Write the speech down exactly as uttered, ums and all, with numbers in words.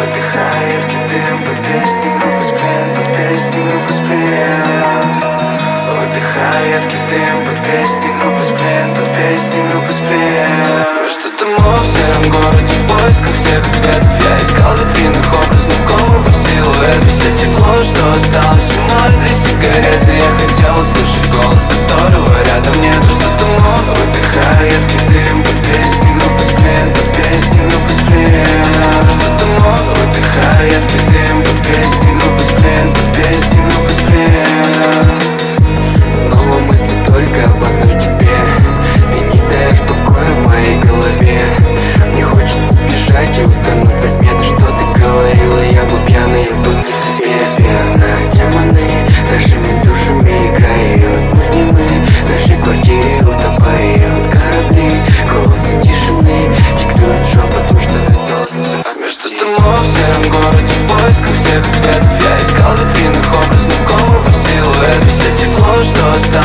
Выдыхает кидым под песни группы Сплин, под песни группы Сплин. Выдыхает кидым под песни группы Сплин, под песни группы Сплин. Что-то мы в сером городе в поисках всех ответов. Я искал в витринах образ знакомого силуэта. Все тепло, что осталось мной, две сигареты. Я хотел услышать голос, которого рядом нет. Что-то мы выдыхает кидым под песни группы Сплин, под песни группы Сплин. Что-то мы выдыхает кидым под песни группы Сплин, под песни группы Сплин. Снова мысли только об одной тебе. Ты не даешь покоя моей голове. Мне хочется сбежать и утонуть во тьме. Ты что ты говорила, я был пьяный, я был не в себе. Верно, демоны нашими душами играют. Мы не мы, в нашей квартире утопают корабли. Голос тишины диктует шепотом, что я должен запомнить. Что-то мы в сером городе в поисках всех ответов. Я искал в витринах образ знакомого силуэта. Все тепло, что осталось